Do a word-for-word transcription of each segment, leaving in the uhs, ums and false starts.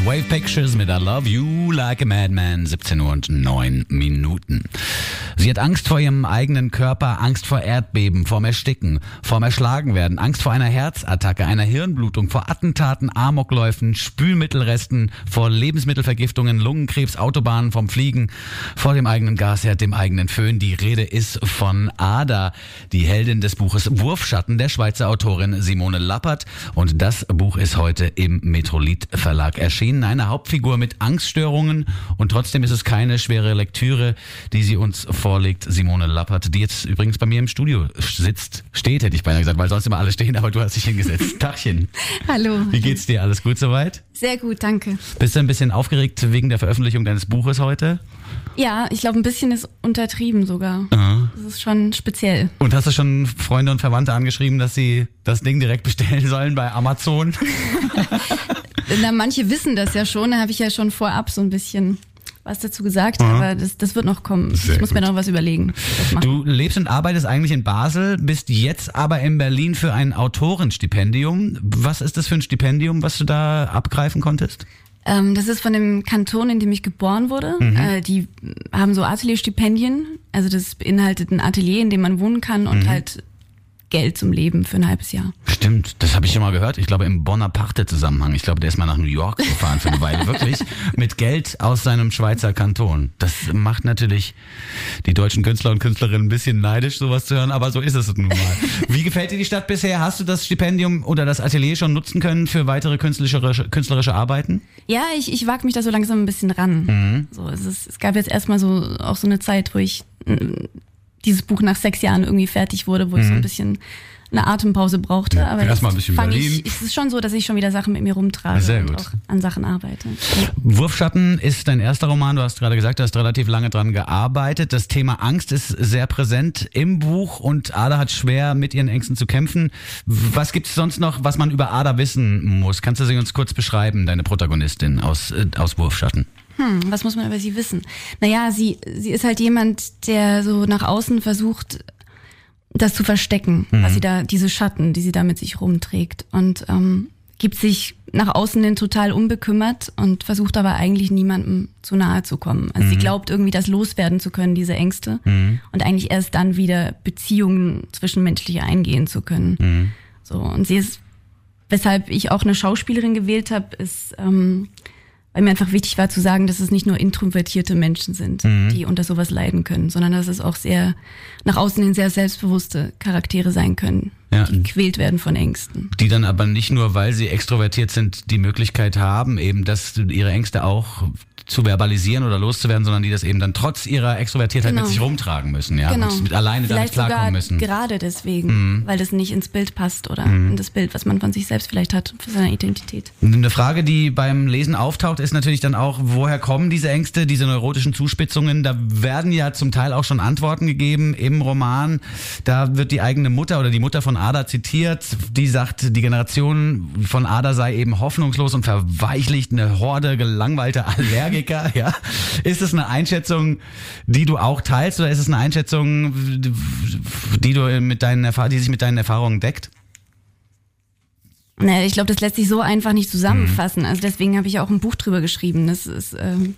Wave Pictures mit I Love You Like a Madman, siebzehn Uhr und neun Minuten. Sie hat Angst vor ihrem eigenen Körper, Angst vor Erdbeben, vorm Ersticken, vorm Erschlagenwerden, Angst vor einer Herzattacke, einer Hirnblutung, vor Attentaten, Amokläufen, Spülmittelresten, vor Lebensmittelvergiftungen, Lungenkrebs, Autobahnen, vom Fliegen, vor dem eigenen Gasherd, dem eigenen Föhn. Die Rede ist von Ada, die Heldin des Buches Wurfschatten der Schweizer Autorin Simone Lappert. Und das Buch ist heute im Metrolit Verlag erschienen. Eine Hauptfigur mit Angststörungen und trotzdem ist es keine schwere Lektüre, die sie uns vorlegt. Simone Lappert, die jetzt übrigens bei mir im Studio sitzt, steht, hätte ich beinahe gesagt, weil sonst immer alle stehen, aber du hast dich hingesetzt. Tagchen. Hallo. Wie geht's dir? Alles gut soweit? Sehr gut, danke. Bist du ein bisschen aufgeregt wegen der Veröffentlichung deines Buches heute? Ja, ich glaube, ein bisschen ist untertrieben sogar. Aha. Das ist schon speziell. Und hast du schon Freunde und Verwandte angeschrieben, dass sie das Ding direkt bestellen sollen bei Amazon? Na, manche wissen das ja schon, da habe ich ja schon vorab so ein bisschen was dazu gesagt, mhm. aber das, das wird noch kommen. Sehr ich muss gut. mir noch was überlegen. Du lebst und arbeitest eigentlich in Basel, bist jetzt aber in Berlin für ein Autorenstipendium. Was ist das für ein Stipendium, was du da abgreifen konntest? Ähm, das ist von dem Kanton, in dem ich geboren wurde. Mhm. Äh, die haben so Atelierstipendien, also das beinhaltet ein Atelier, in dem man wohnen kann und mhm. halt Geld zum Leben für ein halbes Jahr. Stimmt, das habe ich schon mal gehört. Ich glaube im Bonaparte-Zusammenhang. Ich glaube, der ist mal nach New York gefahren für eine Weile. Wirklich mit Geld aus seinem Schweizer Kanton. Das macht natürlich die deutschen Künstler und Künstlerinnen ein bisschen neidisch, sowas zu hören, aber so ist es nun mal. Wie gefällt dir die Stadt bisher? Hast du das Stipendium oder das Atelier schon nutzen können für weitere künstlerische, künstlerische Arbeiten? Ja, ich, ich wage mich da so langsam ein bisschen ran. Mhm. So, es, ist, es gab jetzt erstmal so auch so eine Zeit, wo ich dieses Buch nach sechs Jahren irgendwie fertig wurde, wo mhm. ich so ein bisschen eine Atempause brauchte. Ja, aber erstmal ein bisschen Berlin. Ich, es ist schon so, dass ich schon wieder Sachen mit mir rumtrage Sehr und gut. auch an Sachen arbeite. Wurfschatten ist dein erster Roman. Du hast gerade gesagt, du hast relativ lange dran gearbeitet. Das Thema Angst ist sehr präsent im Buch und Ada hat schwer mit ihren Ängsten zu kämpfen. Was gibt es sonst noch, was man über Ada wissen muss? Kannst du sie uns kurz beschreiben, deine Protagonistin aus, äh, aus Wurfschatten? Hm, was muss man über sie wissen? Naja, sie, sie ist halt jemand, der so nach außen versucht, das zu verstecken, mhm. was sie da, diese Schatten, die sie da mit sich rumträgt und ähm, gibt sich nach außen hin total unbekümmert und versucht aber eigentlich niemandem zu nahe zu kommen. Also mhm. sie glaubt irgendwie, das loswerden zu können, diese Ängste mhm. und eigentlich erst dann wieder Beziehungen zwischenmenschliche eingehen zu können. Mhm. So, und sie ist, weshalb ich auch eine Schauspielerin gewählt habe, ist ähm, weil mir einfach wichtig war zu sagen, dass es nicht nur introvertierte Menschen sind, mhm. die unter sowas leiden können, sondern dass es auch sehr nach außen hin sehr selbstbewusste Charaktere sein können, ja. die gequält werden von Ängsten. Die dann aber nicht nur, weil sie extrovertiert sind, die Möglichkeit haben, eben dass ihre Ängste auch zu verbalisieren oder loszuwerden, sondern die das eben dann trotz ihrer Extrovertiertheit genau. mit sich rumtragen müssen, ja, genau. und mit alleine vielleicht damit klarkommen müssen. Gerade deswegen, mhm. weil das nicht ins Bild passt oder mhm. in das Bild, was man von sich selbst vielleicht hat, für seine Identität. Eine Frage, die beim Lesen auftaucht, ist natürlich dann auch, woher kommen diese Ängste, diese neurotischen Zuspitzungen? Da werden ja zum Teil auch schon Antworten gegeben im Roman. Da wird die eigene Mutter oder die Mutter von Ada zitiert, die sagt, die Generation von Ada sei eben hoffnungslos und verweichlicht, eine Horde gelangweilter Allergiker. Ja. Ist es eine Einschätzung, die du auch teilst, oder ist es eine Einschätzung, die du mit deinen Erfahrungen, die sich mit deinen Erfahrungen deckt? Naja, ich glaube, das lässt sich so einfach nicht zusammenfassen. Also deswegen habe ich auch ein Buch drüber geschrieben. Das ist ähm,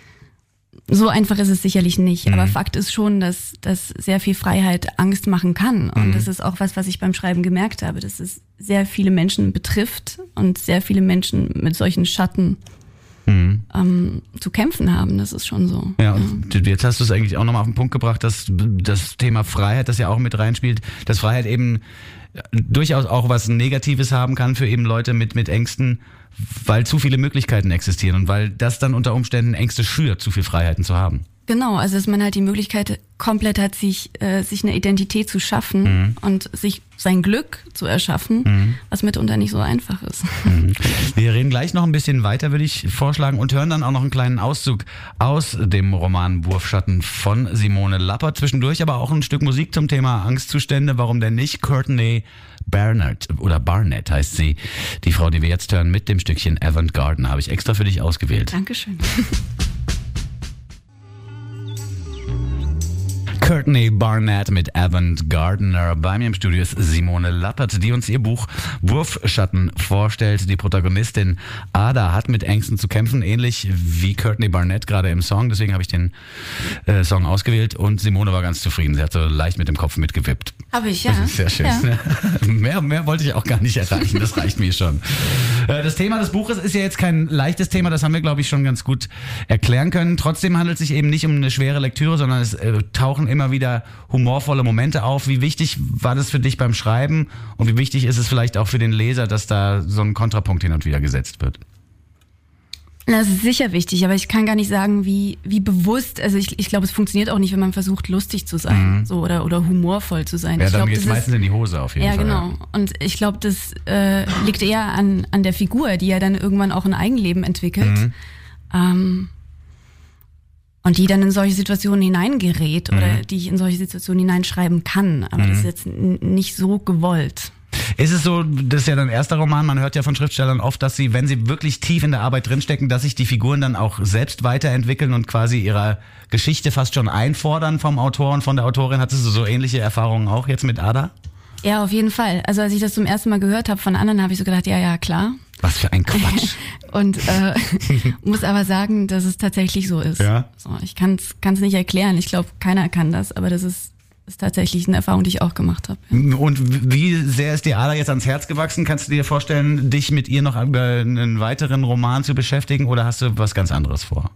so einfach ist es sicherlich nicht. Mhm. Aber Fakt ist schon, dass, dass sehr viel Freiheit Angst machen kann. Und mhm. das ist auch was, was ich beim Schreiben gemerkt habe, dass es sehr viele Menschen betrifft und sehr viele Menschen mit solchen Schatten Mhm. Ähm, zu kämpfen haben, das ist schon so. Ja, und ja. jetzt hast du es eigentlich auch nochmal auf den Punkt gebracht, dass das Thema Freiheit, das ja auch mit reinspielt, dass Freiheit eben durchaus auch was Negatives haben kann für eben Leute mit, mit Ängsten, weil zu viele Möglichkeiten existieren und weil das dann unter Umständen Ängste schürt, zu viel Freiheiten zu haben. Genau, also dass man halt die Möglichkeit komplett hat, sich äh, sich eine Identität zu schaffen mhm. und sich sein Glück zu erschaffen, mhm. was mitunter nicht so einfach ist. Mhm. Wir reden gleich noch ein bisschen weiter, würde ich vorschlagen, und hören dann auch noch einen kleinen Auszug aus dem Roman Wurfschatten von Simone Lappert. Zwischendurch aber auch ein Stück Musik zum Thema Angstzustände, warum denn nicht? Courtney Barnett oder Barnett heißt sie, die Frau, die wir jetzt hören, mit dem Stückchen Avant Garden, habe ich extra für dich ausgewählt. Dankeschön. Courtney Barnett mit Avant Gardner. Bei mir im Studio ist Simone Lappert, die uns ihr Buch Wurfschatten vorstellt. Die Protagonistin Ada hat mit Ängsten zu kämpfen, ähnlich wie Courtney Barnett gerade im Song. Deswegen habe ich den äh, Song ausgewählt und Simone war ganz zufrieden. Sie hat so leicht mit dem Kopf mitgewippt. Habe ich, ja. Das ist sehr schön. Ja. mehr, mehr wollte ich auch gar nicht erreichen, das reicht mir schon. Äh, das Thema des Buches ist ja jetzt kein leichtes Thema, das haben wir, glaube ich, schon ganz gut erklären können. Trotzdem handelt es sich eben nicht um eine schwere Lektüre, sondern es äh, tauchen immer wieder humorvolle Momente auf. Wie wichtig war das für dich beim Schreiben und wie wichtig ist es vielleicht auch für den Leser, dass da so ein Kontrapunkt hin und wieder gesetzt wird? Das ist sicher wichtig, aber ich kann gar nicht sagen, wie wie bewusst, also ich, ich glaube, es funktioniert auch nicht, wenn man versucht, lustig zu sein, mhm. so oder oder humorvoll zu sein. Ja, ich dann glaub, geht's meistens in die Hose auf jeden ja, Fall. Genau. Ja, genau. Und ich glaube, das äh, liegt eher an an der Figur, die ja dann irgendwann auch ein Eigenleben entwickelt. Mhm. Ähm, Und die dann in solche Situationen hineingerät oder mhm. die ich in solche Situationen hineinschreiben kann. Aber mhm. das ist jetzt n- nicht so gewollt. Ist es so, das ist ja dein erster Roman, man hört ja von Schriftstellern oft, dass sie, wenn sie wirklich tief in der Arbeit drinstecken, dass sich die Figuren dann auch selbst weiterentwickeln und quasi ihre Geschichte fast schon einfordern vom Autor und von der Autorin. Hattest du so ähnliche Erfahrungen auch jetzt mit Ada? Ja, auf jeden Fall. Also als ich das zum ersten Mal gehört habe von anderen, habe ich so gedacht, ja, ja, klar. Was für ein Quatsch. Und äh, muss aber sagen, dass es tatsächlich so ist. Ja. So, ich kann es nicht erklären. Ich glaube, keiner kann das, aber das ist, ist tatsächlich eine Erfahrung, die ich auch gemacht habe. Ja. Und wie sehr ist dir Ada jetzt ans Herz gewachsen? Kannst du dir vorstellen, dich mit ihr noch über einen weiteren Roman zu beschäftigen oder hast du was ganz anderes vor?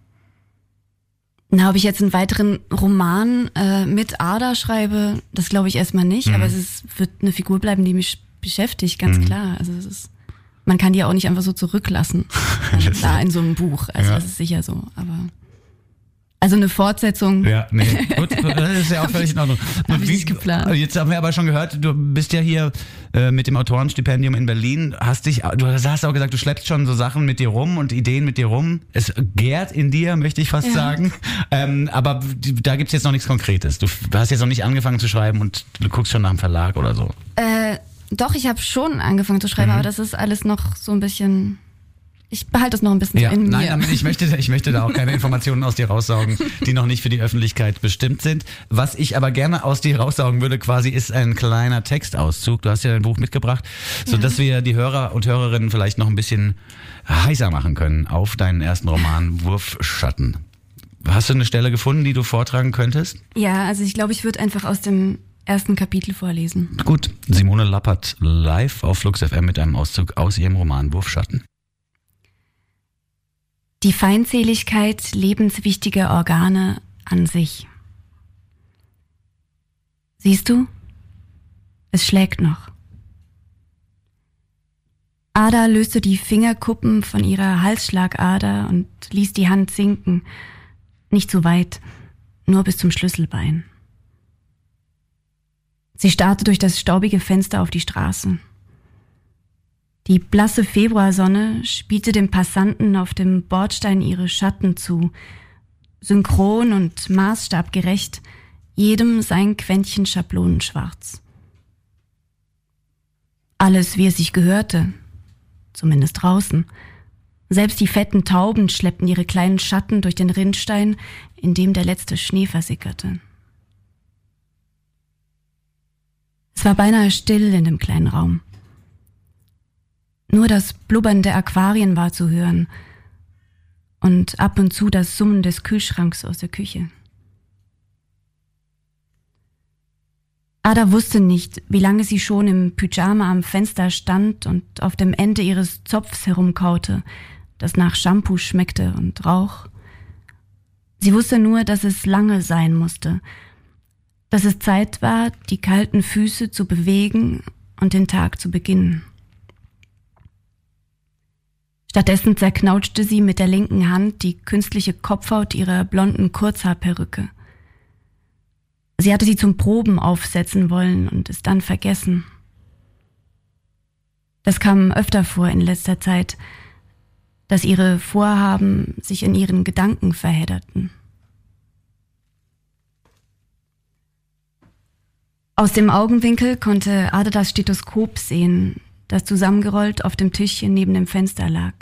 Na, ob ich jetzt einen weiteren Roman äh, mit Ada schreibe, das glaube ich erstmal nicht, mhm. aber es ist, wird eine Figur bleiben, die mich beschäftigt, ganz mhm. klar. Also es ist, man kann die auch nicht einfach so zurücklassen äh, da in so einem Buch. Also ja. das ist sicher so. Aber also eine Fortsetzung. Ja, nee, gut, das ist ja auch völlig in Ordnung. Hab ich nicht geplant. Jetzt haben wir aber schon gehört, du bist ja hier äh, mit dem Autorenstipendium in Berlin. Hast dich, du hast auch gesagt, du schleppst schon so Sachen mit dir rum und Ideen mit dir rum. Es gärt in dir, möchte ich fast ja. sagen. Ähm, aber da gibt's jetzt noch nichts Konkretes. Du hast jetzt noch nicht angefangen zu schreiben und du guckst schon nach dem Verlag oder so. Äh, doch, ich habe schon angefangen zu schreiben, mhm. aber das ist alles noch so ein bisschen... Ich behalte das noch ein bisschen ja, in mir. Nein, ich möchte, ich möchte da auch keine Informationen aus dir raussaugen, die noch nicht für die Öffentlichkeit bestimmt sind. Was ich aber gerne aus dir raussaugen würde quasi, ist ein kleiner Textauszug. Du hast ja dein Buch mitgebracht, sodass ja. wir die Hörer und Hörerinnen vielleicht noch ein bisschen heißer machen können auf deinen ersten Roman Wurfschatten. Hast du eine Stelle gefunden, die du vortragen könntest? Ja, also ich glaube, ich würde einfach aus dem ersten Kapitel vorlesen. Gut, Simone Lappert live auf Flux F M mit einem Auszug aus ihrem Roman Wurfschatten. Die Feindseligkeit lebenswichtiger Organe an sich. Siehst du? Es schlägt noch. Ada löste die Fingerkuppen von ihrer Halsschlagader und ließ die Hand sinken. Nicht zu weit, nur bis zum Schlüsselbein. Sie starrte durch das staubige Fenster auf die Straße. Die blasse Februarsonne spielte dem Passanten auf dem Bordstein ihre Schatten zu, synchron und maßstabgerecht, jedem sein Quäntchen Schablonenschwarz. Alles, wie es sich gehörte, zumindest draußen. Selbst die fetten Tauben schleppten ihre kleinen Schatten durch den Rinnstein, in dem der letzte Schnee versickerte. Es war beinahe still in dem kleinen Raum. Nur das Blubbern der Aquarien war zu hören und ab und zu das Summen des Kühlschranks aus der Küche. Ada wusste nicht, wie lange sie schon im Pyjama am Fenster stand und auf dem Ende ihres Zopfs herumkaute, das nach Shampoo schmeckte und Rauch. Sie wusste nur, dass es lange sein musste, dass es Zeit war, die kalten Füße zu bewegen und den Tag zu beginnen. Stattdessen zerknautschte sie mit der linken Hand die künstliche Kopfhaut ihrer blonden Kurzhaarperücke. Sie hatte sie zum Proben aufsetzen wollen und es dann vergessen. Das kam öfter vor in letzter Zeit, dass ihre Vorhaben sich in ihren Gedanken verhedderten. Aus dem Augenwinkel konnte Ada das Stethoskop sehen, das zusammengerollt auf dem Tischchen neben dem Fenster lag.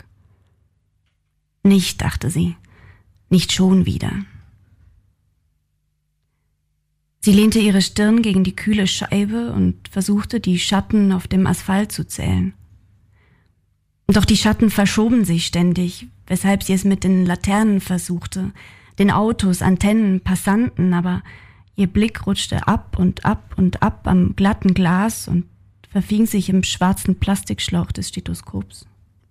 Nicht, dachte sie, nicht schon wieder. Sie lehnte ihre Stirn gegen die kühle Scheibe und versuchte, die Schatten auf dem Asphalt zu zählen. Doch die Schatten verschoben sich ständig, weshalb sie es mit den Laternen versuchte, den Autos, Antennen, Passanten, aber ihr Blick rutschte ab und ab und ab am glatten Glas und verfing sich im schwarzen Plastikschlauch des Stethoskops.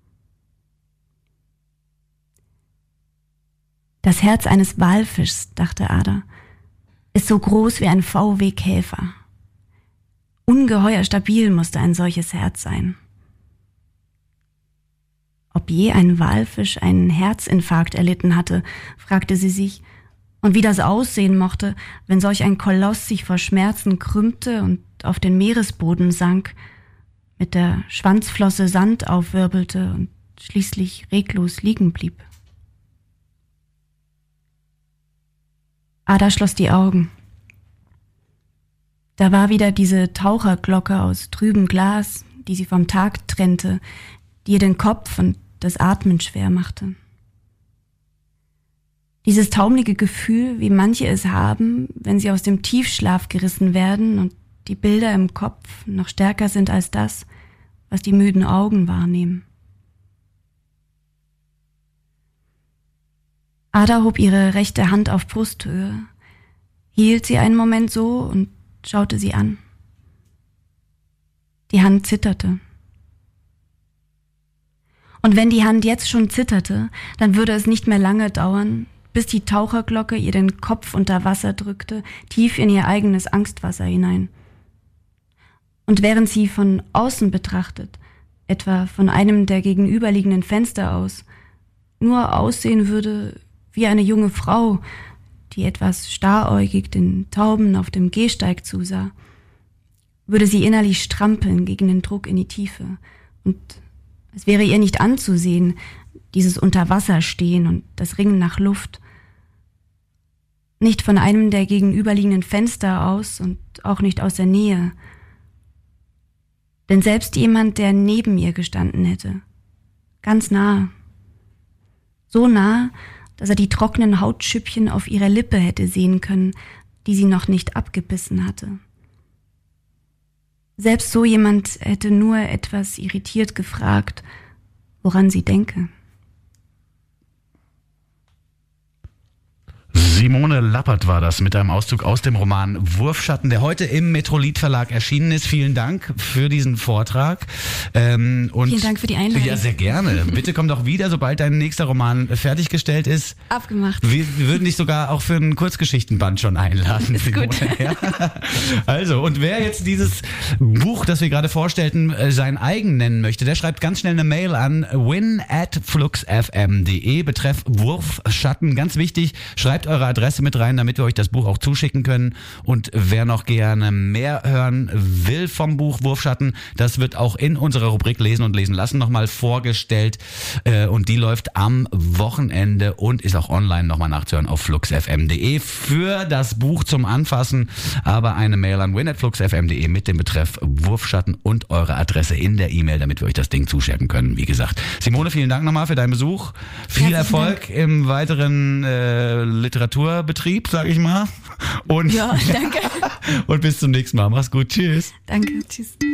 Das Herz eines Walfischs, dachte Ada, ist so groß wie ein V W-Käfer. Ungeheuer stabil musste ein solches Herz sein. Ob je ein Walfisch einen Herzinfarkt erlitten hatte, fragte sie sich, und wie das aussehen mochte, wenn solch ein Koloss sich vor Schmerzen krümmte und auf den Meeresboden sank, mit der Schwanzflosse Sand aufwirbelte und schließlich reglos liegen blieb. Ada schloss die Augen. Da war wieder diese Taucherglocke aus trübem Glas, die sie vom Tag trennte, die ihr den Kopf und das Atmen schwer machte. Dieses taumelige Gefühl, wie manche es haben, wenn sie aus dem Tiefschlaf gerissen werden und die Bilder im Kopf noch stärker sind als das, was die müden Augen wahrnehmen. Ada hob ihre rechte Hand auf Brusthöhe, hielt sie einen Moment so und schaute sie an. Die Hand zitterte. Und wenn die Hand jetzt schon zitterte, dann würde es nicht mehr lange dauern, bis die Taucherglocke ihr den Kopf unter Wasser drückte, tief in ihr eigenes Angstwasser hinein. Und während sie von außen betrachtet, etwa von einem der gegenüberliegenden Fenster aus, nur aussehen würde wie eine junge Frau, die etwas staräugig den Tauben auf dem Gehsteig zusah, würde sie innerlich strampeln gegen den Druck in die Tiefe. Und es wäre ihr nicht anzusehen, dieses Unterwasserstehen und das Ringen nach Luft. Nicht von einem der gegenüberliegenden Fenster aus und auch nicht aus der Nähe. Denn selbst jemand, der neben ihr gestanden hätte, ganz nah, so nah, dass er die trockenen Hautschüppchen auf ihrer Lippe hätte sehen können, die sie noch nicht abgebissen hatte. Selbst so jemand hätte nur etwas irritiert gefragt, woran sie denke. Simone Lappert war das mit einem Auszug aus dem Roman Wurfschatten, der heute im Metrolit Verlag erschienen ist. Vielen Dank für diesen Vortrag. Ähm, und Vielen Dank für die Einladung. Ja, sehr gerne. Bitte komm doch wieder, sobald dein nächster Roman fertiggestellt ist. Abgemacht. Wir, wir würden dich sogar auch für einen Kurzgeschichtenband schon einladen. Ist gut. Ja. Also, und wer jetzt dieses Buch, das wir gerade vorstellten, sein eigen nennen möchte, der schreibt ganz schnell eine Mail an win at fluxfm punkt de betreff Wurfschatten. Ganz wichtig, schreibt eure Adresse mit rein, damit wir euch das Buch auch zuschicken können. Und wer noch gerne mehr hören will vom Buch Wurfschatten, das wird auch in unserer Rubrik Lesen und Lesen lassen nochmal vorgestellt. Und die läuft am Wochenende und ist auch online nochmal nachzuhören auf fluxfm punkt de für das Buch zum Anfassen. Aber eine Mail an win at fluxfm punkt de mit dem Betreff Wurfschatten und eure Adresse in der E-Mail, damit wir euch das Ding zuschicken können. Wie gesagt, Simone, vielen Dank nochmal für deinen Besuch. Viel Herzlichen Erfolg Dank. im weiteren äh, Literaturbetrieb, sag ich mal. Und, Ja, danke. und bis zum nächsten Mal. Mach's gut. Tschüss. Danke, tschüss.